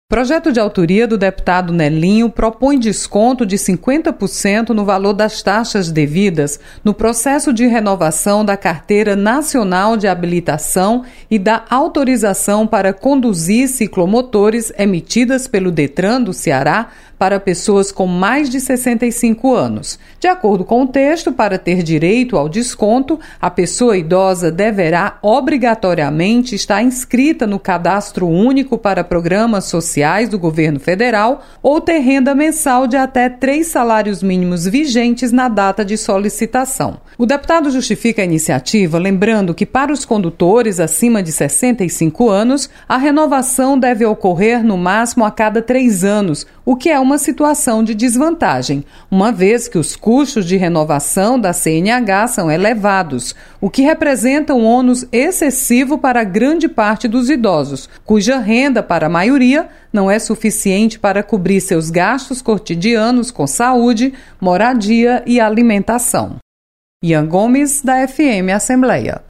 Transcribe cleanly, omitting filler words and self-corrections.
Projeto de autoria do deputado Nelinho propõe desconto de 50% no valor das taxas devidas no processo de renovação da Carteira Nacional de Habilitação e da autorização para conduzir ciclomotores emitidas pelo Detran do Ceará para pessoas com mais de 65 anos. De acordo com o texto, para ter direito ao desconto, a pessoa idosa deverá obrigatoriamente estar inscrita no Cadastro Único para Programas Sociais do Governo Federal ou ter renda mensal de até 3 salários mínimos vigentes na data de solicitação. O deputado justifica a iniciativa lembrando que para os condutores acima de 65 anos, a renovação deve ocorrer no máximo a cada 3 anos, o que é uma situação de desvantagem, uma vez que os custos de renovação da CNH são elevados, o que representa um ônus excessivo para grande parte dos idosos, cuja renda, para a maioria, não é suficiente para cobrir seus gastos cotidianos com saúde, moradia e alimentação. Ian Gomes, da FM Assembleia.